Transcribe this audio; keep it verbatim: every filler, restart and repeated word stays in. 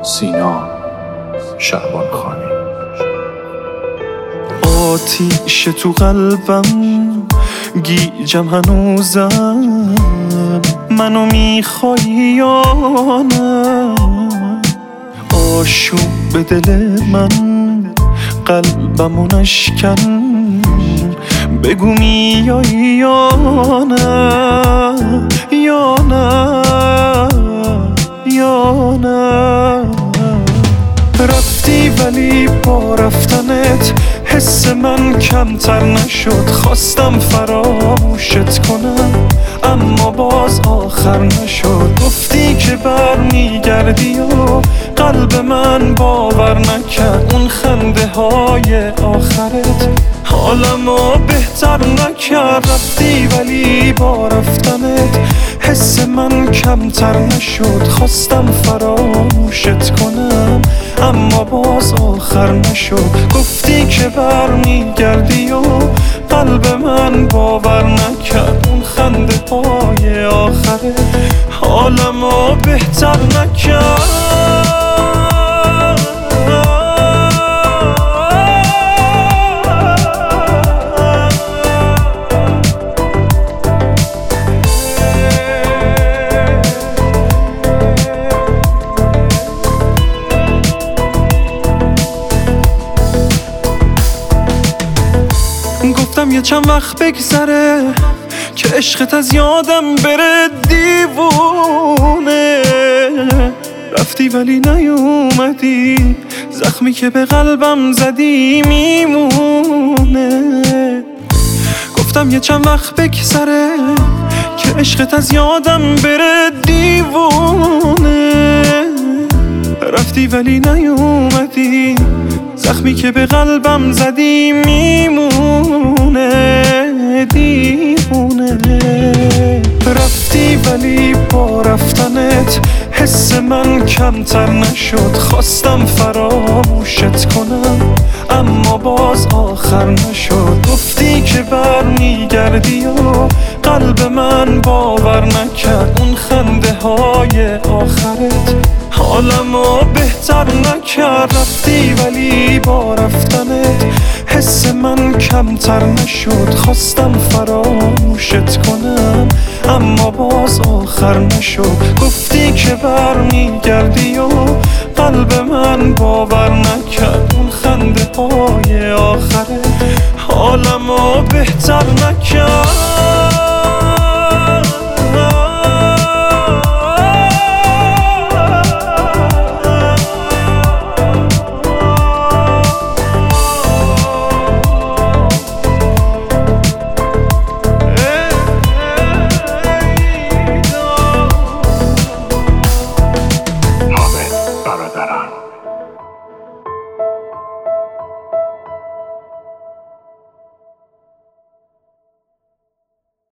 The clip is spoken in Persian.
سینا شعبان خانی. آتیش تو قلبم گیجم هنوزم، منو میخوای یا نه؟ آشوب دل من قلبمو نشکن، بگو میای یا نه یا نه یا نه. رفتی ولی با رفتنت حس من کمتر نشد، خواستم فراموشت کنم اما باز آخر نشد. گفتی که برمیگردی و قلب من باور نکرد، اون خنده های آخرت حالمو بهتر نکرد. رفتی ولی با رفتنت حس من کمتر نشد، خواستم فراموشت کنم اما باز آخر نشد. گفتی که برمیگردی و قلب من باور نکرد، اون خنده های آخره حالمو بهتر نکرد. گفتم یه چند وقت بگذره که عشقت از یادم بره دیوونه. رفتی ولی نیومدی، زخمی که به قلبم زدی میمونه. گفتم یه چند وقت بگذره که عشقت از یادم بره دیوونه. رفتی ولی نیومدی، زخمی که به قلبم زدی میمونه دیوونه. رفتی ولی با رفتنت حس من کمتر نشد، خواستم فراموشت کنم اما باز آخر نشد. گفتی که برمیگردی و قلب من باور نکرد، اون خنده های آخرت حالمو بهتر نکرد. رفتی ولی با رفتنت حس من کمتر نشد، خواستم فراموشت کنم اما باز آخر نشد. گفتی که برمیگردی و قلب من باور نکرد، اون خنده های آخره حالمو بهتر نکرد.